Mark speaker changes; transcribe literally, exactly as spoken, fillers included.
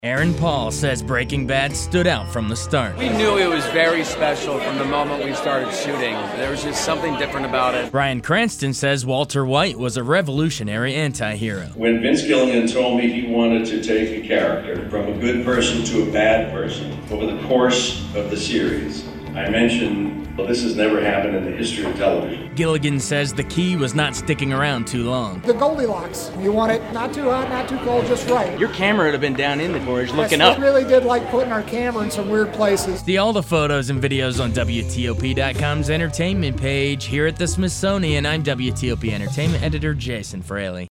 Speaker 1: Aaron Paul says Breaking Bad stood out from the start.
Speaker 2: We knew it was very special from the moment we started shooting. There was just something different about it.
Speaker 1: Bryan Cranston says Walter White was a revolutionary anti-hero.
Speaker 3: When Vince Gilligan told me he wanted to take a character from a good person to a bad person over the course of the series, I mentioned, well, this has never happened in the history of television.
Speaker 1: Gilligan says the key was not sticking around too long.
Speaker 4: The Goldilocks. You want it not too hot, not too cold, just right.
Speaker 2: Your camera would have been down in the gorge looking
Speaker 4: yes,
Speaker 2: up.
Speaker 4: We really did like putting our camera in some weird places.
Speaker 1: See all the photos and videos on W T O P dot com's entertainment page. Here at the Smithsonian, I'm W T O P Entertainment Editor Jason Fraley.